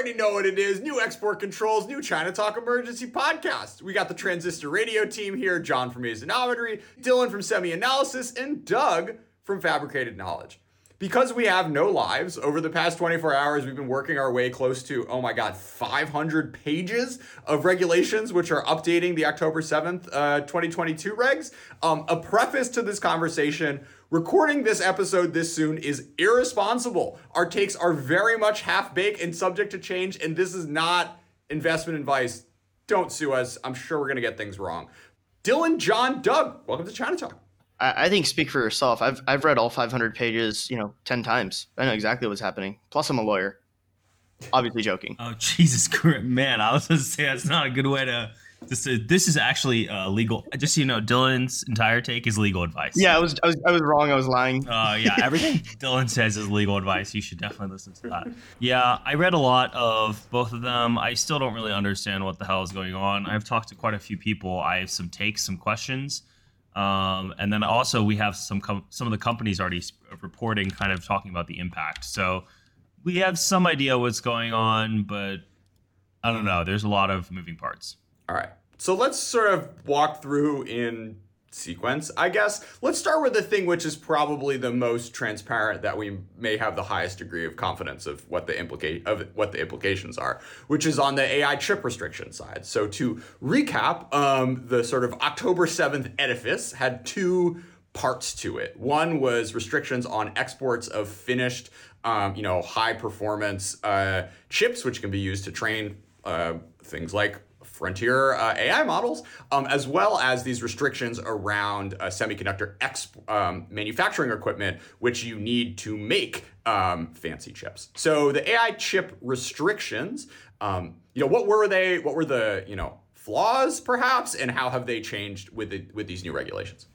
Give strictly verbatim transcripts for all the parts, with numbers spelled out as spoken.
already know what it is. New export controls, new China Talk Emergency podcast. We got the Transistor Radio team here, John from Asinometry, Dylan from Semi Analysis, and Doug from Fabricated Knowledge. Because we have no lives, over the past twenty-four hours, we've been working our way close to, oh my God, five hundred pages of regulations, which are updating the October seventh, uh, twenty twenty-two regs. Um, a preface to this conversation: recording this episode this soon is irresponsible. Our takes are very much half-baked and subject to change, and this is not investment advice. Don't sue us. I'm sure we're going to get things wrong. Dylan, John, Doug, welcome to China Talk. I think speak for yourself. I've I've read all five hundred pages, you know, ten times. I know exactly what's happening. Plus, I'm a lawyer. Obviously joking. Oh, Jesus Christ, man! I was going to say that's not a good way to. This is this is actually uh, legal. Just so you know, Dylan's entire take is legal advice. Yeah, I was I was I was wrong. I was lying. Uh, yeah, everything Dylan says is legal advice. You should definitely listen to that. Yeah, I read a lot of both of them. I still don't really understand what the hell is going on. I've talked to quite a few people. I have some takes, some questions. Um, and then also we have some com- some of the companies already reporting, kind of talking about the impact. So we have some idea what's going on, but I don't know. There's a lot of moving parts. All right. So let's sort of walk through in sequence, I guess. Let's start with the thing which is probably the most transparent, that we may have the highest degree of confidence of what the implicate of what the implications are, which is on the A I chip restriction side. So to recap, um, the sort of October seventh edifice had two parts to it. One was restrictions on exports of finished, um, you know, high performance uh, chips, which can be used to train uh, things like frontier uh, A I models, um, as well as these restrictions around uh, semiconductor exp- um, manufacturing equipment, which you need to make um, fancy chips. So the A I chip restrictions, um, you know, what were they? What were the, you know, flaws perhaps, and how have they changed with the, with these new regulations?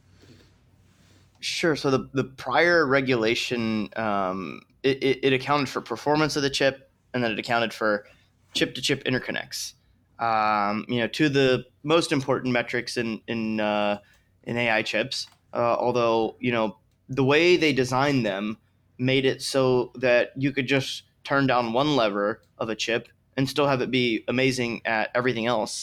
Sure. So the, the prior regulation, um, it, it, it accounted for performance of the chip, and then it accounted for chip-to-chip interconnects. Um, you know, to the most important metrics in in uh, in A I chips. Uh, although, you know, the way they designed them made it so that you could just turn down one lever of a chip and still have it be amazing at everything else,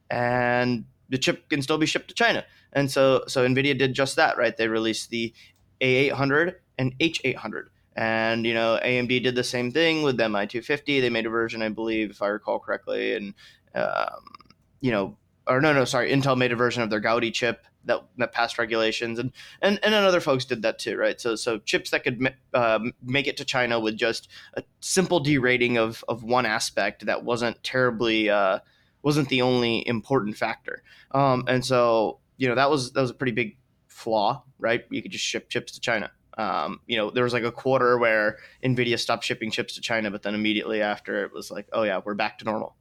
and the chip can still be shipped to China. And so, so NVIDIA did just that, right? They released the A eight hundred and H eight hundred. And, you know, A M D did the same thing with the M I two fifty. They made a version, I believe, if I recall correctly. And, um, you know, or no, no, sorry, Intel made a version of their Gaudi chip that, that passed regulations. And, and, and then other folks did that too, right? So so chips that could uh, make it to China with just a simple derating of, of one aspect that wasn't terribly, uh, wasn't the only important factor. Um, and so, you know, that was that was a pretty big flaw, right? You could just ship chips to China. Um, you know, there was like a quarter where NVIDIA stopped shipping chips to China, but then immediately after it was like, oh yeah, we're back to normal.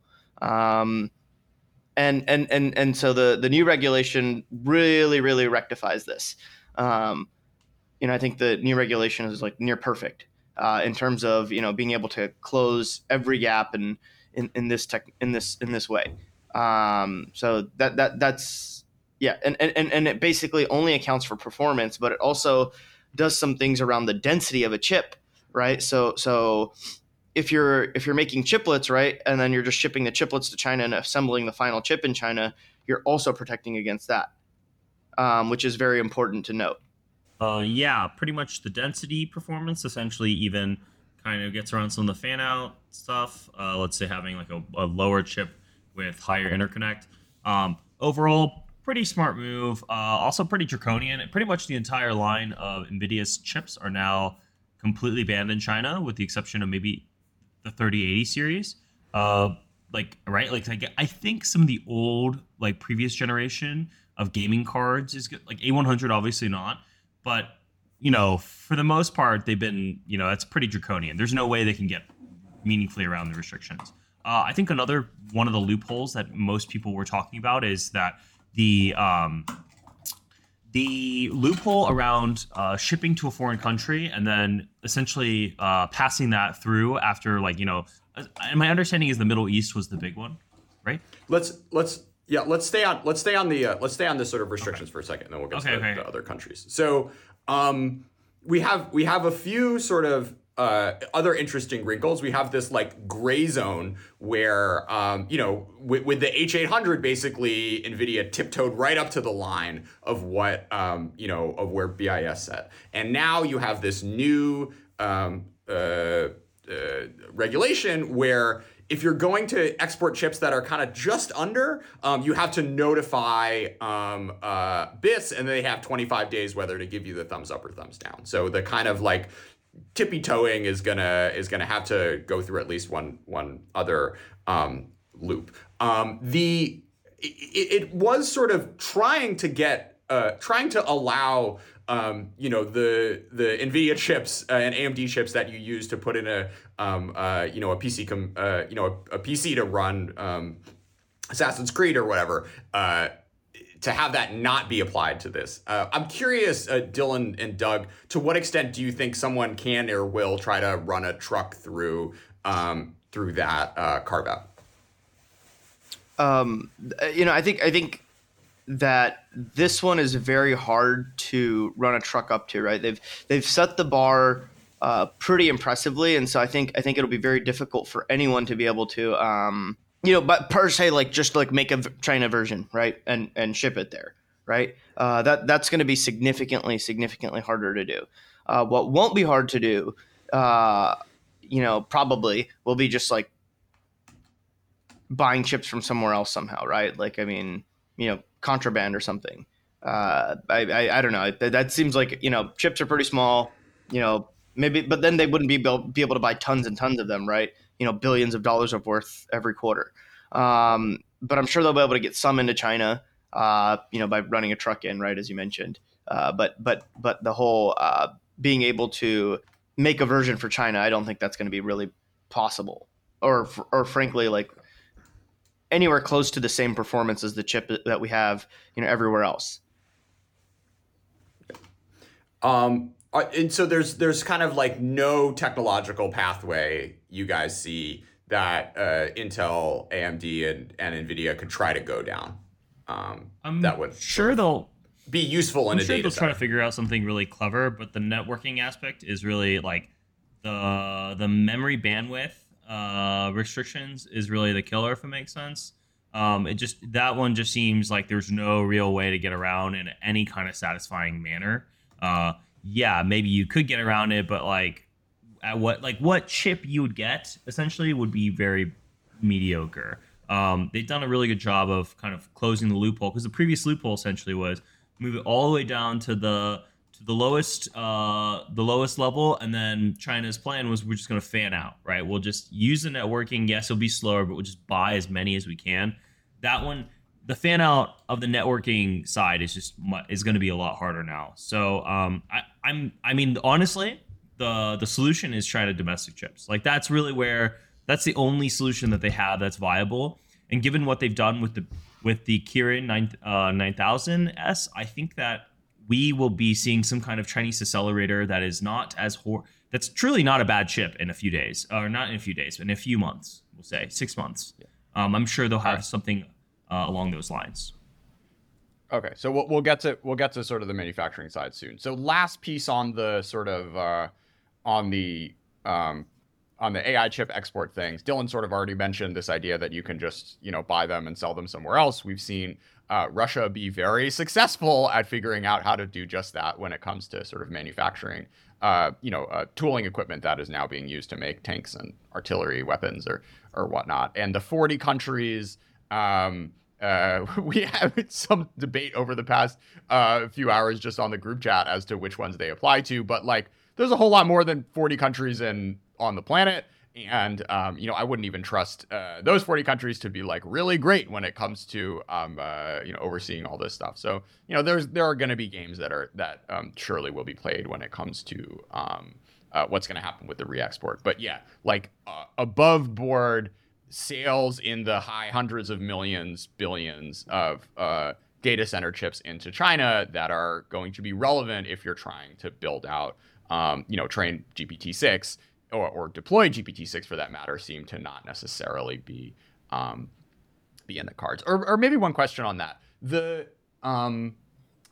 Um, and, and, and, and so the, the new regulation really, really rectifies this. Um, you know, I think the new regulation is like near perfect, uh, in terms of, you know, being able to close every gap in, in, in this tech, in this, in this way. Um, so that, that, that's, yeah. And, and, and it basically only accounts for performance, but it also does some things around the density of a chip, right? So so if you're if you're making chiplets, right, and then you're just shipping the chiplets to China and assembling the final chip in China, you're also protecting against that, um, which is very important to note. Uh, yeah, pretty much the density performance essentially even kind of gets around some of the fan out stuff. Uh, let's say having like a, a lower chip with higher interconnect. Um, overall, pretty smart move. Uh, also pretty draconian. Pretty much the entire line of NVIDIA's chips are now completely banned in China, with the exception of maybe the thirty eighty series. Uh, like, right? Like, like, I think some of the old, like, previous generation of gaming cards is good. Like, A one hundred, obviously not. But, you know, for the most part, they've been, you know, that's pretty draconian. There's no way they can get meaningfully around the restrictions. Uh, I think another one of the loopholes that most people were talking about is that the um, the loophole around uh, shipping to a foreign country and then essentially uh, passing that through after, like, you know, and my understanding is the Middle East was the big one, right? Let's let's yeah let's stay on let's stay on the uh, let's stay on this sort of restrictions okay. for a second, and then we'll get okay, to the, okay. the other countries. So um, we have we have a few sort of uh, other interesting wrinkles. We have this like gray zone where, um, you know, with, with the H eight hundred, basically NVIDIA tiptoed right up to the line of what, um, you know, of where B I S set. And now you have this new um, uh, uh, regulation where if you're going to export chips that are kind of just under, um, you have to notify um, uh, B I S, and they have twenty-five days whether to give you the thumbs up or thumbs down. So the kind of like tippy toeing is gonna is gonna have to go through at least one one other um, loop. Um, the it, it was sort of trying to get uh, trying to allow. Um, you know, the the NVIDIA chips uh, and A M D chips that you use to put in a um, uh, you know a P C com- uh, you know a, a P C to run um, Assassin's Creed or whatever, uh, to have that not be applied to this. Uh, I'm curious, uh, Dylan and Doug, to what extent do you think someone can or will try to run a truck through um, through that uh, carve out? Um, you know, I think I think. that this one is very hard to run a truck up to, right? They've they've set the bar uh, pretty impressively, and so I think I think it'll be very difficult for anyone to be able to, um, you know, but per se, like just like make a China version, right, and and ship it there, right? Uh, that that's going to be significantly significantly harder to do. Uh, what won't be hard to do, uh, you know, probably will be just like buying chips from somewhere else somehow, right? Like, I mean, you know, contraband or something. Uh, I, I I don't know. That, that seems like, you know, chips are pretty small, you know, maybe, but then they wouldn't be able, be able to buy tons and tons of them, right? You know, billions of dollars of worth every quarter. Um, but I'm sure they'll be able to get some into China, uh, you know, by running a truck in, right, as you mentioned. Uh, but but but the whole uh, being able to make a version for China, I don't think that's going to be really possible, or or frankly, like, anywhere close to the same performance as the chip that we have, you know, everywhere else. Um, and so there's there's kind of like no technological pathway you guys see that uh, Intel, A M D, and, and NVIDIA could try to go down. Um, I'm that would sure they'll be useful in I'm a sure data they'll set. try to figure out something really clever, but the networking aspect is really like the the memory bandwidth uh, restrictions is really the killer, if it makes sense. Um, it just that one just seems like there's no real way to get around in any kind of satisfying manner. Uh, yeah, maybe you could get around it, but like at what like what chip you would get essentially would be very mediocre. Um, they've done a really good job of kind of closing the loophole, because the previous loophole essentially was move it all the way down to the to the lowest uh, the lowest level, and then China's plan was we're just going to fan out, right? We'll just use the networking. Yes, it'll be slower, but we'll just buy as many as we can. That one, the fan out of the networking side is just is going to be a lot harder now. So um, I, I'm I mean honestly, the the solution is try to domestic chips. Like that's really where that's the only solution that they have that's viable. And given what they've done with the with the Kirin nine thousand S, I think that we will be seeing some kind of Chinese accelerator that is not as hor- that's truly not a bad chip in a few days, or not in a few days, but in a few months, we'll say six months. Yeah. Um, I'm sure they'll have right. something uh, along those lines. Okay, so we'll we'll get to we'll get to sort of the manufacturing side soon. So last piece on the sort of uh, on the um, on the A I chip export things, Dylan sort of already mentioned this idea that you can just, you know, buy them and sell them somewhere else. We've seen uh, Russia be very successful at figuring out how to do just that when it comes to sort of manufacturing, uh, you know, uh, tooling equipment that is now being used to make tanks and artillery weapons or or whatnot. And the forty countries, um, uh, we have some debate over the past uh, few hours just on the group chat as to which ones they apply to. But like, there's a whole lot more than forty countries in on the planet. And, um, you know, I wouldn't even trust uh, those forty countries to be like really great when it comes to, um, uh, you know, overseeing all this stuff. So, you know, there's there are going to be games that are that um, surely will be played when it comes to um, uh, what's going to happen with the re-export. But yeah, like uh, above board sales in the high hundreds of millions, billions of uh, data center chips into China that are going to be relevant if you're trying to build out, um, you know, train G P T six. Or, or deploy G P T six for that matter, seem to not necessarily be um, be in the cards. Or, or maybe one question on that: the um,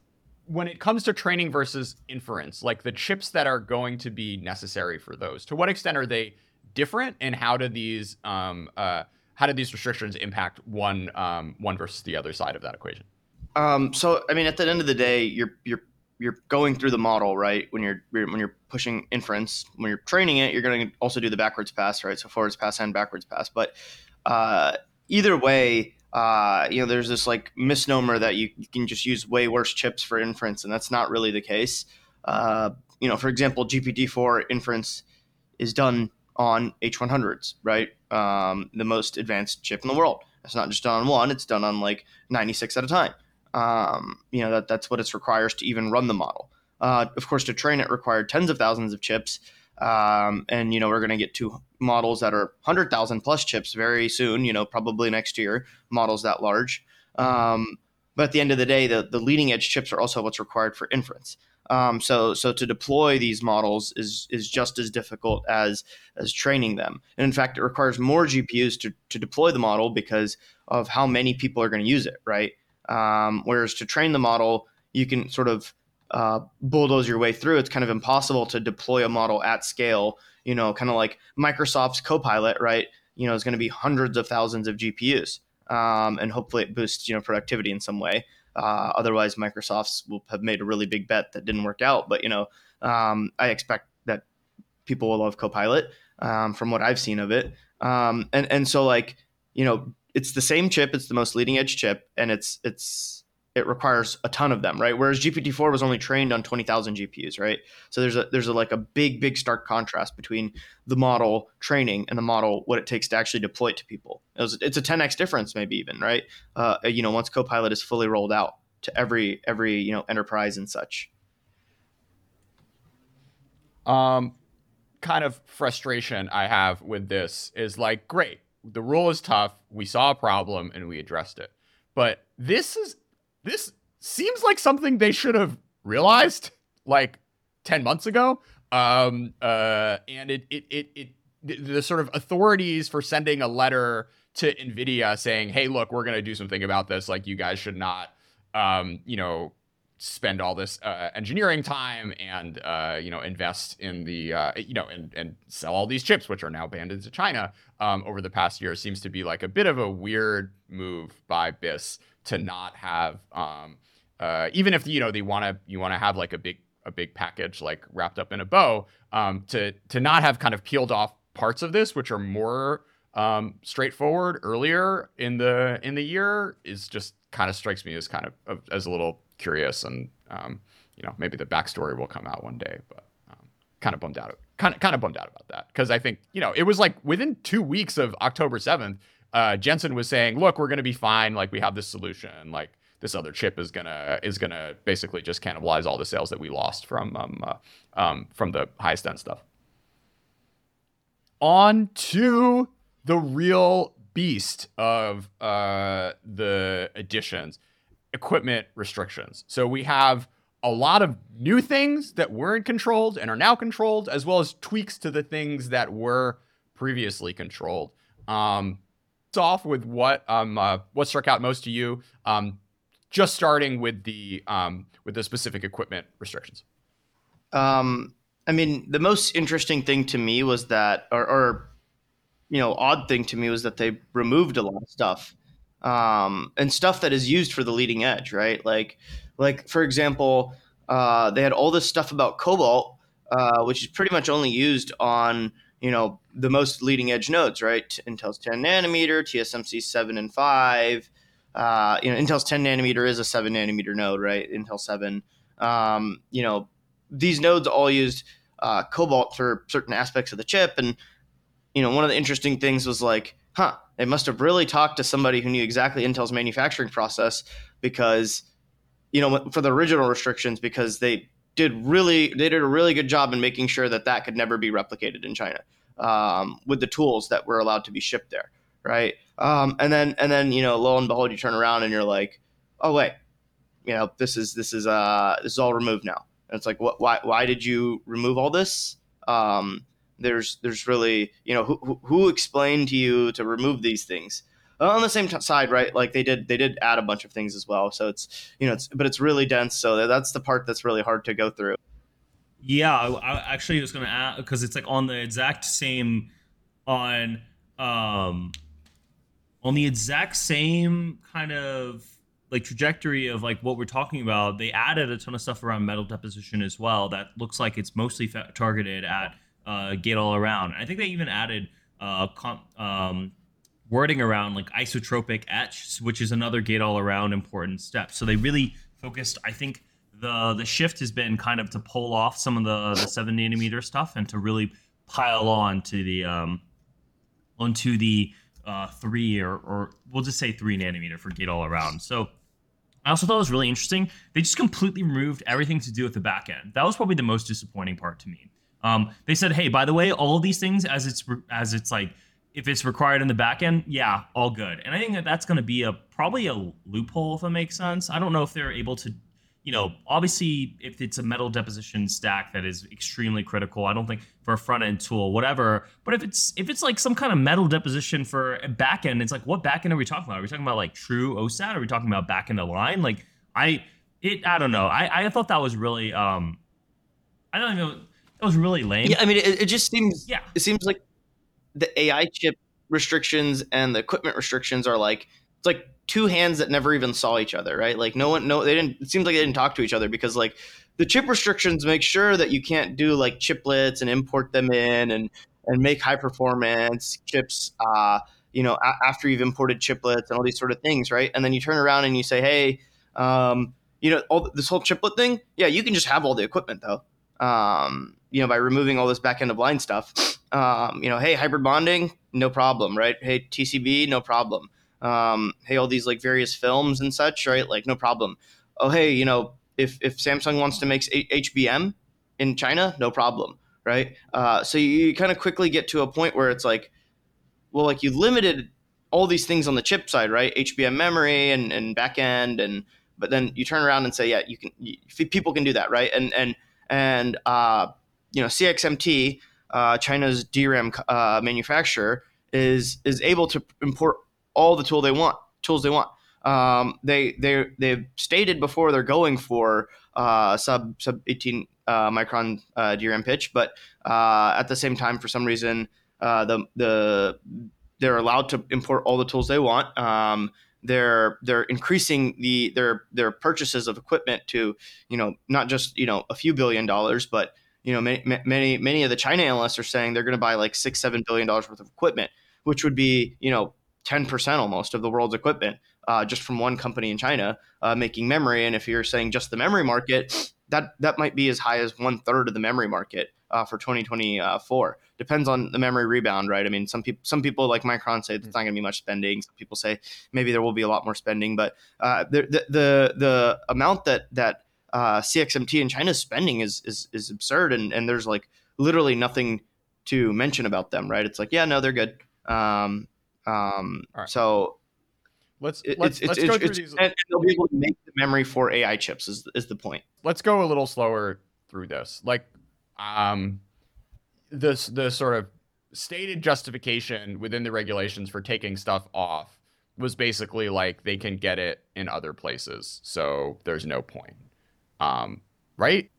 when it comes to training versus inference, like the chips that are going to be necessary for those, to what extent are they different, and how do these um, uh, how do these restrictions impact one um, one versus the other side of that equation? Um, so, I mean, at the end of the day, you're you're you're going through the model, right? When you're when you're pushing inference, when you're training it, you're going to also do the backwards pass, right? So forwards pass and backwards pass. But uh, either way, uh, you know, there's this like misnomer that you, you can just use way worse chips for inference, and that's not really the case. Uh, you know, for example, G P T four inference is done on H one hundreds, right? Um, the most advanced chip in the world. It's not just done on one; it's done on like ninety-six at a time. Um, you know, that that's what it requires to even run the model. Uh, of course, to train it required tens of thousands of chips. Um, and, you know, we're going to get to models that are one hundred thousand plus chips very soon, you know, probably next year, models that large. Um, but at the end of the day, the, the leading edge chips are also what's required for inference. Um, so so to deploy these models is is just as difficult as as training them. And in fact, it requires more G P Us to, to deploy the model because of how many people are going to use it, right? Um, whereas to train the model, you can sort of uh, bulldoze your way through. It's kind of impossible to deploy a model at scale, you know, kind of like Microsoft's Copilot, right? You know, is going to be hundreds of thousands of G P Us. Um, and hopefully it boosts, you know, productivity in some way. Uh, otherwise, Microsoft's will have made a really big bet that didn't work out. But, you know, um, I expect that people will love Copilot um, from what I've seen of it. Um, and, and so, like, you know, it's the same chip. It's the most leading edge chip, and it's it's it requires a ton of them, right? Whereas G P T four was only trained on twenty thousand G P Us, right? So there's a there's a like a big big stark contrast between the model training and the model what it takes to actually deploy it to people. It was, it's a ten x difference, maybe even, right? Uh, you know, once Copilot is fully rolled out to every every you know enterprise and such. Um, kind of frustration I have with this is like, great. The rule is tough. We saw a problem and we addressed it. But this is this seems like something they should have realized like ten months ago. Um, uh, and it it it it the, the sort of authorities for sending a letter to NVIDIA saying, "Hey, look, we're going to do something about this. Like, you guys should not, um, you know." spend all this uh, engineering time and uh, you know invest in the uh, you know and and sell all these chips which are now banned into China um, over the past year seems to be like a bit of a weird move by B I S to not have um, uh, even if you know they want to you want to have like a big a big package like wrapped up in a bow um, to to not have kind of peeled off parts of this which are more um, straightforward earlier in the in the year is just kind of strikes me as kind of as a little curious, and um, you know maybe the backstory will come out one day, but um, kind of bummed out, kind of kind of bummed out about that because I think you know it was like within two weeks of October seventh, uh, Jensen was saying, "Look, we're going to be fine. Like we have this solution. Like this other chip is gonna is gonna basically just cannibalize all the sales that we lost from um, uh, um from the highest end stuff." On to the real beast of uh, the additions. Equipment restrictions. So we have a lot of new things that weren't controlled and are now controlled, as well as tweaks to the things that were previously controlled. Um, it's off with what um uh, what struck out most to you. Um, just starting with the um with the specific equipment restrictions. Um, I mean, the most interesting thing to me was that, or, or you know, odd thing to me was that they removed a lot of stuff. Um, and stuff that is used for the leading edge, right? Like, like for example, uh, they had all this stuff about Cobalt, uh, which is pretty much only used on, you know, the most leading edge nodes, right? Intel's ten nanometer, T S M C seven and five. Uh, you know, Intel's ten nanometer is a seven nanometer node, right? Intel seven. Um, you know, these nodes all used uh, Cobalt for certain aspects of the chip, and you know, one of the interesting things was like, huh, they must have really talked to somebody who knew exactly Intel's manufacturing process because, you know, for the original restrictions, because they did really, they did a really good job in making sure that that could never be replicated in China um, with the tools that were allowed to be shipped there, right? Um, and then, and then, you know, lo and behold, you turn around and you're like, oh wait, you know, this is this is uh this is all removed now. And it's like, what? Why? Why did you remove all this? Um, There's there's really, you know, who, who explained to you to remove these things? Uh, on the same t- side, right? Like they did they did add a bunch of things as well. So it's you know it's but it's really dense. So that's the part that's really hard to go through. Yeah, I, I actually was going to add because it's like on the exact same on um on the exact same kind of like trajectory of like what we're talking about. They added a ton of stuff around metal deposition as well. That looks like it's mostly fa- targeted at uh, gate all around. I think they even added uh, com- um, wording around like isotropic etch, which is another gate all around important step. So they really focused. I think the the shift has been kind of to pull off some of the the seven nanometer stuff and to really pile on to the um, onto the uh, three or or we'll just say three nanometer for gate all around. So I also thought it was really interesting. They just completely removed everything to do with the back end. That was probably the most disappointing part to me. Um, they said, hey, by the way, all of these things as it's as it's like if it's required in the back end, yeah, all good. And I think that that's going to be a probably a loophole if it makes sense. I don't know if they're able to, you know, obviously if it's a metal deposition stack that is extremely critical, I don't think for a front end tool, whatever. But if it's if it's like some kind of metal deposition for a back end, it's like what back end are we talking about? Are we talking about like true O SAT? Are we talking about back end align? Like I it I don't know. I I thought that was really um I don't know. That was really lame. Yeah, I mean, it, it just seems. Yeah. It seems like the A I chip restrictions and the equipment restrictions are like it's like two hands that never even saw each other, right? Like no one, no, they didn't. It seems like they didn't talk to each other because like the chip restrictions make sure that you can't do like chiplets and import them in and and make high performance chips. Uh, you know, a- after you've imported chiplets and all these sort of things, right? And then you turn around and you say, hey, um, you know, all this whole chiplet thing. Yeah, you can just have all the equipment though. Um, you know, by removing all this back end of line stuff. Um, you know, hey, hybrid bonding, no problem, right? Hey, T C B, no problem. Um, hey, all these like various films and such, right? Like, no problem. Oh, hey, you know, if if Samsung wants to make H B M in China, no problem, right? Uh, so you, you kind of quickly get to a point where it's like, well, like you limited all these things on the chip side, right? H B M memory and and back end, and but then you turn around and say, yeah, you can, you, people can do that, right? And and and uh, you know, C X M T, uh, China's D RAM uh, manufacturer, is is able to import all the tool they want, tools they want. Um, they they they've stated before they're going for uh, sub sub eighteen uh, micron uh, D RAM pitch, but uh, at the same time, for some reason, uh, the the they're allowed to import all the tools they want. Um, they're they're increasing the their their purchases of equipment to, you know, not just, you know, a few billion dollars, but you know, many many many of the China analysts are saying they're going to buy like six seven billion dollars worth of equipment, which would be, you know, ten percent almost of the world's equipment, uh, just from one company in China uh, making memory. And if you're saying just the memory market, that that might be as high as one third of the memory market uh, for twenty twenty-four. Depends on the memory rebound, right? I mean, some people some people like Micron say it's not going to be much spending. Some people say maybe there will be a lot more spending, but uh, the, the the the amount that that uh, C X M T in China's spending is is is absurd, and and there's like literally nothing to mention about them, right? It's like, yeah, no, they're good. Um, um, All right. So let's it, let's it's, let's it's, go it's, through it's, these. and they'll be able to make the memory for A I chips is is the point. Let's go a little slower through this. Like, um, this the sort of stated justification within the regulations for taking stuff off was basically like they can get it in other places, so there's no point. Um, right?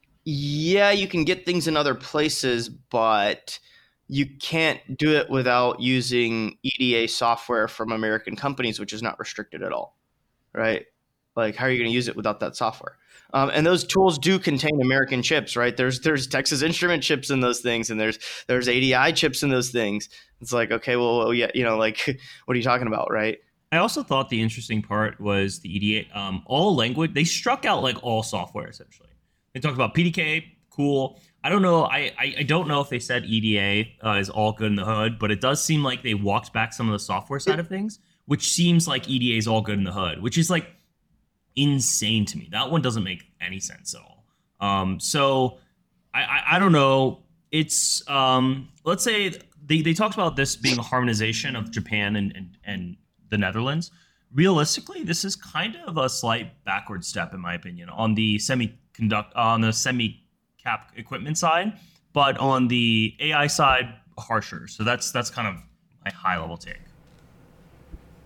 Yeah, you can get things in other places, but you can't do it without using E D A software from American companies, which is not restricted at all, right? Like, how are you going to use it without that software? Um, and those tools do contain American chips, right? There's there's Texas Instrument chips in those things, and there's there's A D I chips in those things. It's like, okay, well, well yeah, you know, like, what are you talking about, right? I also thought the interesting part was the E D A, um, all language. They struck out like all software essentially. They talked about P D K, cool. I don't know. I, I, I don't know if they said E D A uh, is all good in the hood, but it does seem like they walked back some of the software side of things, which seems like E D A is all good in the hood, which is like insane to me. That one doesn't make any sense at all. Um, so I, I, I don't know. It's um, let's say they, they talked about this being a harmonization of Japan and, and, and the Netherlands. Realistically, this is kind of a slight backward step, in my opinion, on the semiconductor, on the semi-cap equipment side, but on the A I side, harsher. So that's that's kind of my high level take.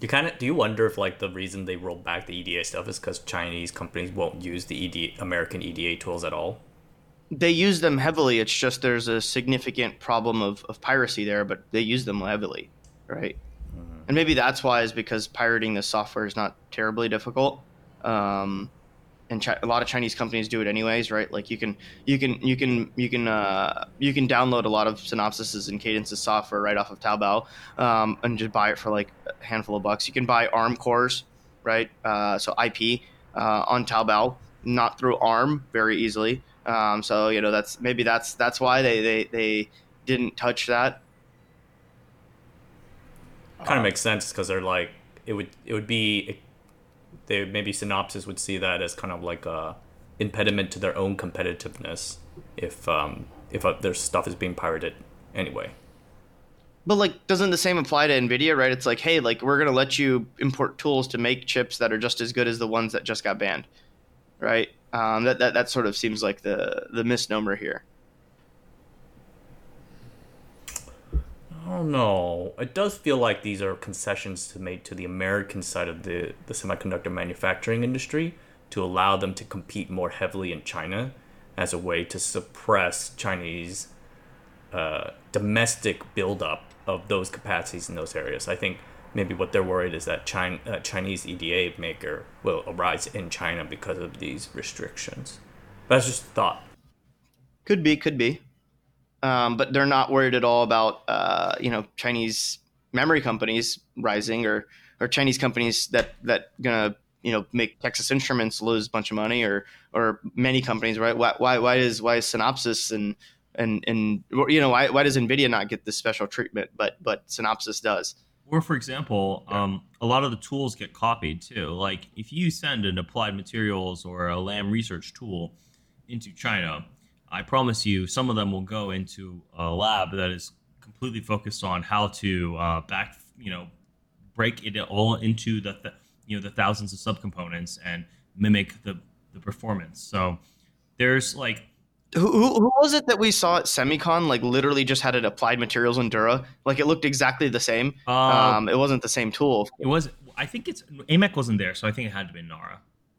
You kind of do you wonder if like the reason they rolled back the E D A stuff is because Chinese companies won't use the E D A, American E D A tools at all? They use them heavily. It's just there's a significant problem of, of piracy there, but they use them heavily, right? Mm-hmm. And maybe that's why, is because pirating this software is not terribly difficult. Um, and Chi- a lot of Chinese companies do it anyways, right? Like you can you can you can you can uh, you can download a lot of Synopsys and Cadence's software right off of Taobao, um, and just buy it for like a handful of bucks. You can buy ARM cores, right? Uh, so I P uh, on Taobao, not through ARM, very easily. Um, so you know that's maybe that's that's why they they, they didn't touch that. Kind of makes sense because they're like it would it would be. They maybe Synopsys would see that as kind of like a impediment to their own competitiveness if um, if uh, their stuff is being pirated anyway. But like, doesn't the same apply to NVIDIA, right? It's like, hey, like we're gonna let you import tools to make chips that are just as good as the ones that just got banned, right? Um, that that that sort of seems like the the misnomer here. I don't know. It does feel like these are concessions to made to the American side of the, the semiconductor manufacturing industry to allow them to compete more heavily in China as a way to suppress Chinese uh, domestic buildup of those capacities in those areas. I think maybe what they're worried is that China, uh, Chinese E D A maker will arise in China because of these restrictions. But that's just a thought. Could be, could be. Um, but they're not worried at all about, uh, you know, Chinese memory companies rising or, or Chinese companies that, that gonna, you know, make Texas Instruments lose a bunch of money or, or many companies, right? Why, why, why is, why is Synopsys and, and, and, you know, why, why does NVIDIA not get this special treatment, but, but Synopsys does? Or for example, um, a lot of the tools get copied too. Like if you send an Applied Materials or a Lam Research tool into China, I promise you, some of them will go into a lab that is completely focused on how to uh, back, you know, break it all into the, th- you know, the thousands of subcomponents and mimic the, the performance. So there's like, who, who who was it that we saw at Semicon? Like literally just had it Applied Materials Endura. Like it looked exactly the same. Uh, um, it wasn't the same tool. It was. I think it's A M E C wasn't there, so I think it had to be Nara.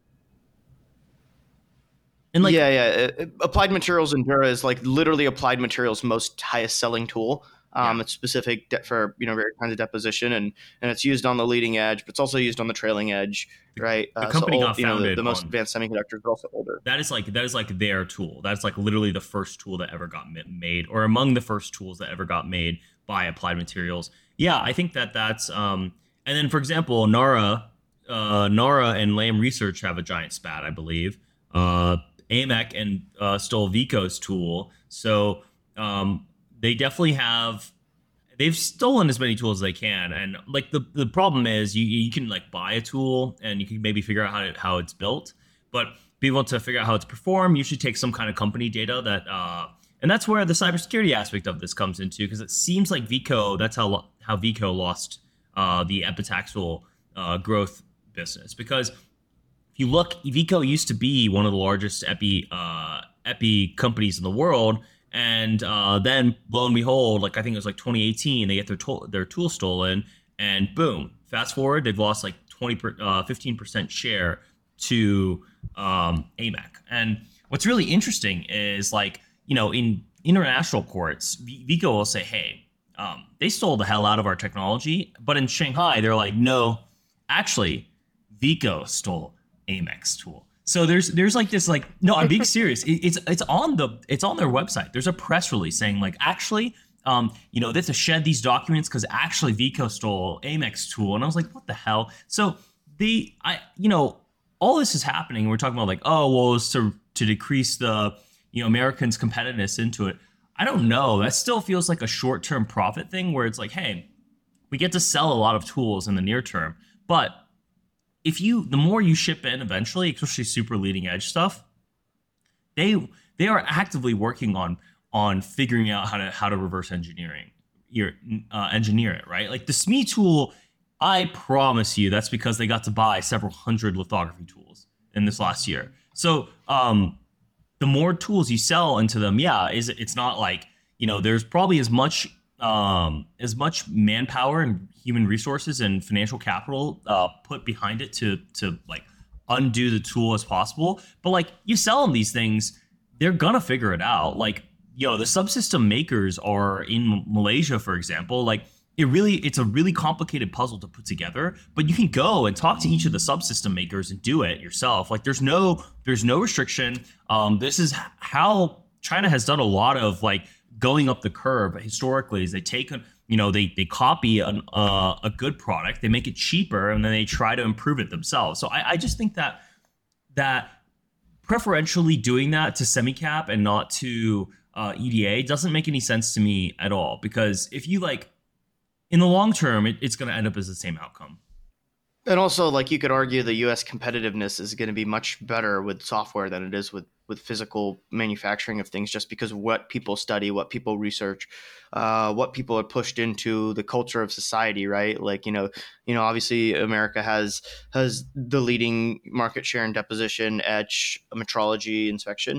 And like, yeah, yeah. It, it, Applied Materials Endura is like literally Applied Materials' most highest selling tool. Um, yeah. It's specific de- for you know various kinds of deposition, and, and it's used on the leading edge, but it's also used on the trailing edge, right? The company uh, so got old, you know, founded. the, the most on, advanced semiconductors are also older. That is like that is like their tool. That's like literally the first tool that ever got made, or among the first tools that ever got made by Applied Materials. Yeah, I think that that's. Um, and then, for example, Nara, uh, Nara and Lam Research have a giant spat, I believe. Uh, A M E C and uh, stole Veeco's tool, so um, they definitely have. They've stolen as many tools as they can, and like the, the problem is you, you can like buy a tool and you can maybe figure out how it, how it's built, but being able to figure out how it's performed, you should take some kind of company data that, uh, and that's where the cybersecurity aspect of this comes into, because it seems like Veeco, that's how how Veeco lost uh, the epitaxial uh, growth business, because if you look, Veeco used to be one of the largest epi uh, epi companies in the world. And uh, then, lo and behold, like I think it was like twenty eighteen, they get their tool, their tool stolen, and boom. Fast forward, they've lost like twenty, uh, fifteen percent share to um, A M E C. And what's really interesting is like you know in international courts, v- Veeco will say, "Hey, um, they stole the hell out of our technology," but in Shanghai, they're like, "No, actually, Veeco stole A M E C's tool." So there's there's like this like no I'm being serious it, it's it's on the it's on their website. There's a press release saying like actually um you know they have to shed these documents because actually Veeco stole A M E C's tool, and I was like what the hell. So the I you know all this is happening. We're talking about like oh well it's to to decrease the you know Americans' competitiveness into it. I don't know. That still feels like a short term profit thing where it's like hey we get to sell a lot of tools in the near term, but if you, the more you ship in eventually, especially super leading edge stuff, they they are actively working on on figuring out how to how to reverse engineering your uh, engineer it, right? Like the S M E tool, I promise you, that's because they got to buy several hundred lithography tools in this last year. So um, the more tools you sell into them, yeah, is it's not like you know there's probably as much um, as much manpower and human resources and financial capital uh, put behind it to to like undo the tool as possible. But like you sell them these things, they're gonna figure it out. Like, yo, the subsystem makers are in Malaysia, for example. Like it really, it's a really complicated puzzle to put together. But you can go and talk to each of the subsystem makers and do it yourself. Like there's no, there's no restriction. Um, this is how China has done a lot of like going up the curve historically. Is they take a, you know, they they copy an, uh, a good product, they make it cheaper, and then they try to improve it themselves. So I, I just think that that preferentially doing that to SemiCap and not to uh, E D A doesn't make any sense to me at all. Because if you like, in the long term, it, it's going to end up as the same outcome. And also, like you could argue, the U S competitiveness is going to be much better with software than it is with, with physical manufacturing of things, just because what people study, what people research, uh, what people are pushed into the culture of society, right? Like, you know, you know, obviously America has has the leading market share in deposition, etch, metrology, inspection.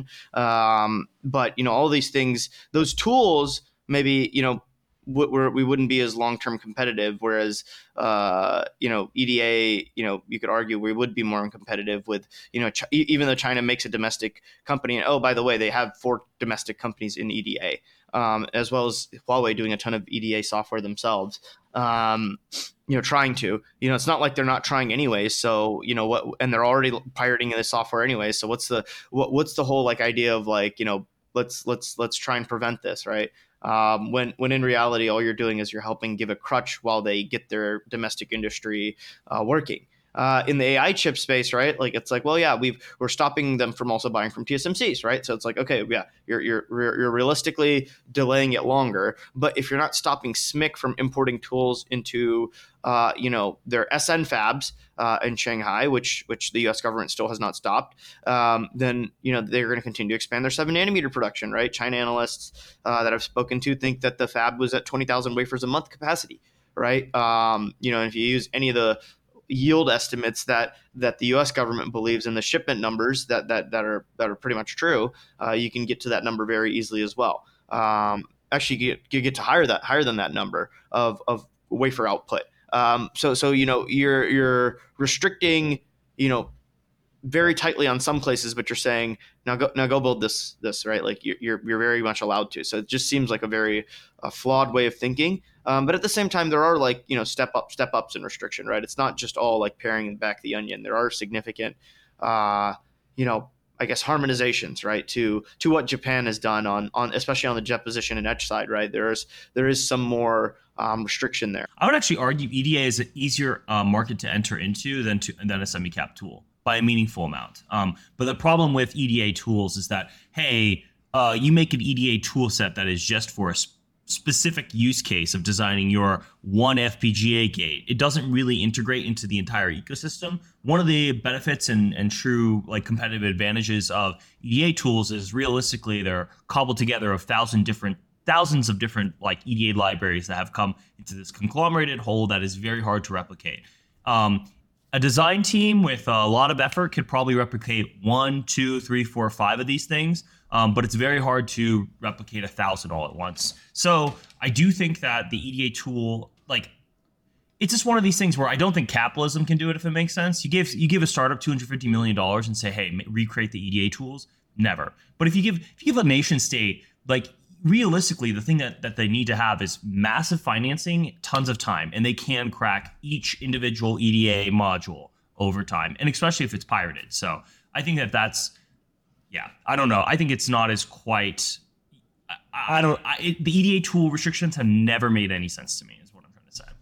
Um, but, you know, all these things, those tools, maybe, you know, We're, we wouldn't be as long-term competitive, whereas, uh, you know, E D A, you know, you could argue we would be more competitive with, you know, Ch- even though China makes a domestic company. And, oh, by the way, they have four domestic companies in E D A, um, as well as Huawei doing a ton of E D A software themselves, um, you know, trying to. You know, it's not like they're not trying anyway. So, you know, what, and they're already pirating the software anyway. So what's the what, what's the whole like idea of like, you know, let's let's let's try and prevent this, right? Um, when when in reality, all you're doing is you're helping give a crutch while they get their domestic industry uh, working. Uh, in the A I chip space, right? Like it's like, well, yeah, we've we're stopping them from also buying from T S M Cs, right? So it's like, okay, yeah, you're you're you're realistically delaying it longer, but if you're not stopping S M I C from importing tools into, uh, you know, their S N fabs uh, in Shanghai, which which the U S government still has not stopped, um, then you know they're going to continue to expand their seven nanometer production, right? China analysts uh, that I've spoken to think that the fab was at twenty thousand wafers a month capacity, right? Um, you know, and if you use any of the yield estimates that that the U S government believes in, the shipment numbers that that that are that are pretty much true, uh, you can get to that number very easily as well. Um, actually, you get, you get to higher that higher than that number of of wafer output. Um, so so you know you're you're restricting, you know, very tightly on some places, but you're saying now go now go build this this right. Like you're you're, you're very much allowed to. So it just seems like a very a flawed way of thinking. Um, but at the same time, there are like, you know, step up, step ups in restriction, right? It's not just all like paring back the onion. There are significant, uh, you know, I guess harmonizations, right, to to what Japan has done on on especially on the deposition and etch side, right? There's there is some more um, restriction there. I would actually argue E D A is an easier uh, market to enter into than to than a SemiCap tool by a meaningful amount. Um, but the problem with E D A tools is that, hey, uh, you make an E D A tool set that is just for a sp- specific use case of designing your one F P G A gate. It doesn't really integrate into the entire ecosystem. One of the benefits and, and true like competitive advantages of E D A tools is realistically they're cobbled together of thousand different thousands of different like E D A libraries that have come into this conglomerated whole that is very hard to replicate. Um, a design team with a lot of effort could probably replicate one, two, three, four, five of these things. Um, but it's very hard to replicate a thousand all at once. So I do think that the E D A tool, like, it's just one of these things where I don't think capitalism can do it if it makes sense. You give you give a startup two hundred fifty million dollars and say, hey, recreate the E D A tools. Never. But if you give if you give a nation state, like realistically, the thing that, that they need to have is massive financing, tons of time, and they can crack each individual E D A module over time, and especially if it's pirated. So I think that that's Yeah, I don't know. I think it's not as quite. I, I don't. I, it, the E D A tool restrictions have never made any sense to me. Is what I'm trying to say.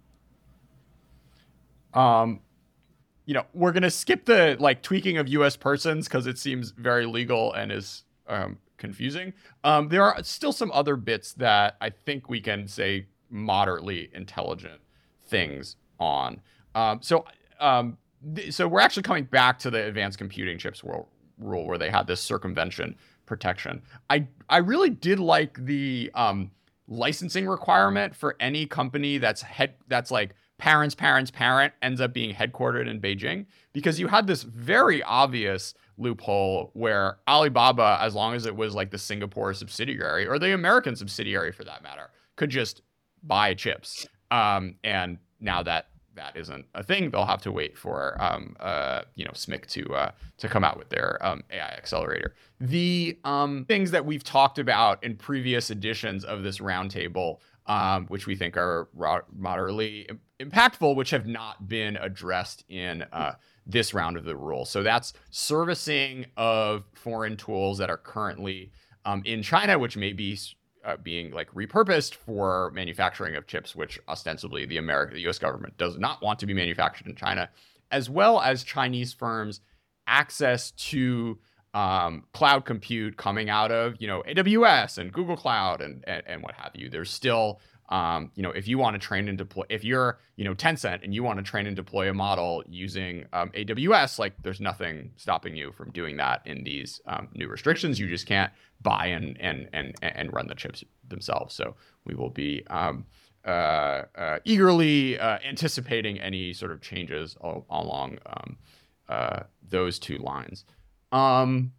Um, you know, we're gonna skip the like tweaking of U S persons because it seems very legal and is um, confusing. Um, there are still some other bits that I think we can say moderately intelligent things on. Um, so, um, th- so we're actually coming back to the advanced computing chips world. Rule where they had this circumvention protection. I I really did like the um, licensing requirement for any company that's head that's like parents parents parent ends up being headquartered in Beijing, because you had this very obvious loophole where Alibaba, as long as it was like the Singapore subsidiary or the American subsidiary for that matter, could just buy chips. Um, and now that that isn't a thing, they'll have to wait for um, uh, you know S M I C to uh, to come out with their um, A I accelerator. The um, things that we've talked about in previous editions of this roundtable, um, which we think are ro- moderately impactful, which have not been addressed in uh, this round of the rule. So that's servicing of foreign tools that are currently um, in China, which may be uh, being like repurposed for manufacturing of chips, which ostensibly the American, the U S government does not want to be manufactured in China, as well as Chinese firms access to um, cloud compute coming out of, you know, A W S and Google Cloud and, and, and what have you. There's still, um, you know, if you want to train and deploy, if you're, you know, Tencent and you want to train and deploy a model using um, A W S, like there's nothing stopping you from doing that in these um, new restrictions. You just can't buy and, and, and, and run the chips themselves. So we will be um, uh, uh, eagerly uh, anticipating any sort of changes all, along um, uh, those two lines. Um,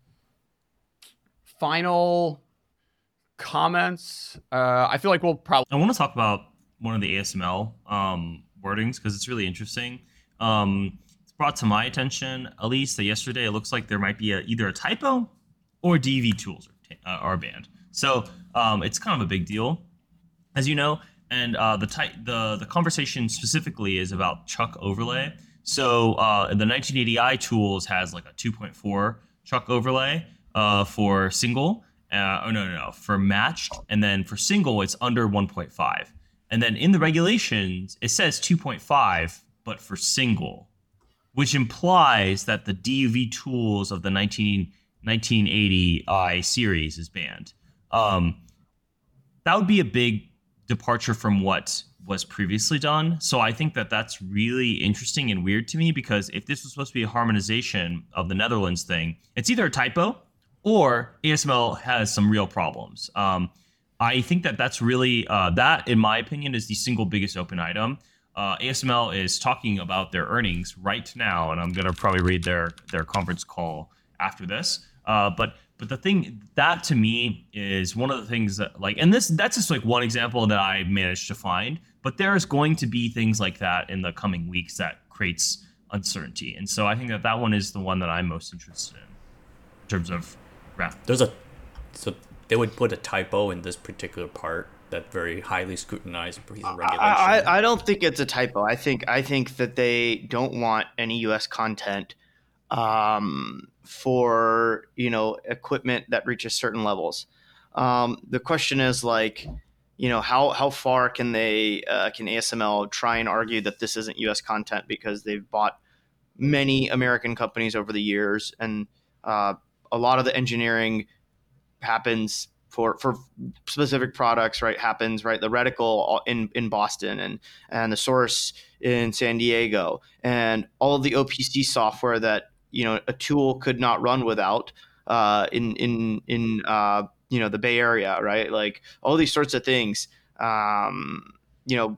final comments. Uh, I feel like we'll probably. I want to talk about one of the A S M L um, wordings because it's really interesting. Um, it's brought to my attention, at least that yesterday, it looks like there might be a, either a typo or D V tools are, uh, are banned. So um, it's kind of a big deal, as you know. And uh, the ty- the the conversation specifically is about chuck overlay. So uh, the nineteen eighty i tools has like a two point four chuck overlay uh, for single. Uh, oh, no, no, no, for matched. And then for single, it's under one point five. And then in the regulations, it says two point five, but for single, which implies that the D U V tools of the nineteen eighty i series is banned. Um, that would be a big departure from what was previously done. So I think that that's really interesting and weird to me, because if this was supposed to be a harmonization of the Netherlands thing, it's either a typo or A S M L has some real problems. Um, I think that that's really, uh, that in my opinion is the single biggest open item. Uh, A S M L is talking about their earnings right now, and I'm going to probably read their, their conference call after this. Uh, but But the thing that to me is one of the things that like, and this that's just like one example that I managed to find, but there's going to be things like that in the coming weeks that creates uncertainty. And so I think that that one is the one that I'm most interested in in terms of graph. There's a, so they would put a typo in this particular part, that very highly scrutinized piece of regulation. I, I, I don't think it's a typo. I think I think that they don't want any U S content um, for, you know, equipment that reaches certain levels. Um, the question is like, you know, how, how far can they, uh, can A S M L try and argue that this isn't U S content because they've bought many American companies over the years, and uh, a lot of the engineering happens for, for specific products, right? Happens, right? The reticle in, in Boston and, and the source in San Diego, and all of the O P C software that, you know, a tool could not run without uh, in in in uh, you know, the Bay Area, right? Like all these sorts of things, um, you know,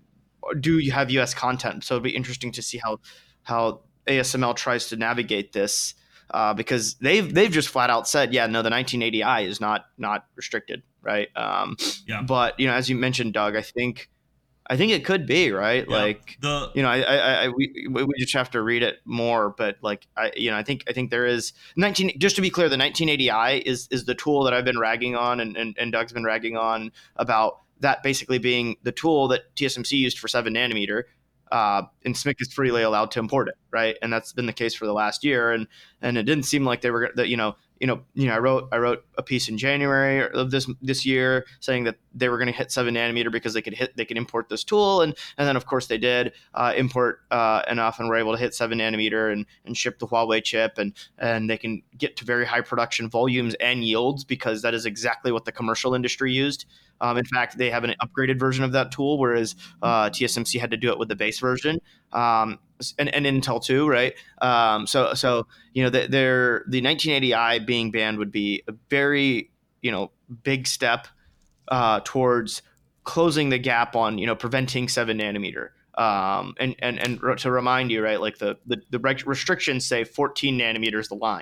do you have U S content? So it'd be interesting to see how how A S M L tries to navigate this, uh, because they've they've just flat out said, yeah, no, the nineteen eighty i is not not restricted, right? Um, Yeah. But you know, as you mentioned, Doug, I think. I think it could be, right. Yeah. Like The you know, I, I, I we, we just have to read it more, but like I, you know, I think I think there is nineteen. Just to be clear, the nineteen eighty i is is the tool that I've been ragging on, and, and, and Doug's been ragging on about that basically being the tool that T S M C used for seven nanometer, uh, and S M I C is freely allowed to import it, right? And that's been the case for the last year, and and it didn't seem like they were that you know. You know, you know, I wrote I wrote a piece in January of this this year saying that they were going to hit seven nanometer because they could hit they could import this tool, and and then of course they did uh, import uh, enough and were able to hit seven nanometer and, and ship the Huawei chip, and and they can get to very high production volumes and yields because that is exactly what the commercial industry used. Um, in fact, they have an upgraded version of that tool, whereas uh, T S M C had to do it with the base version, um, and, and Intel too, right? Um, so, so you know, the, they're, the nineteen eighty i being banned would be a very, you know, big step uh, towards closing the gap on, you know, preventing seven nanometer. Um, and, and, and to remind you, right, like the, the, the restrictions say fourteen nanometers the line,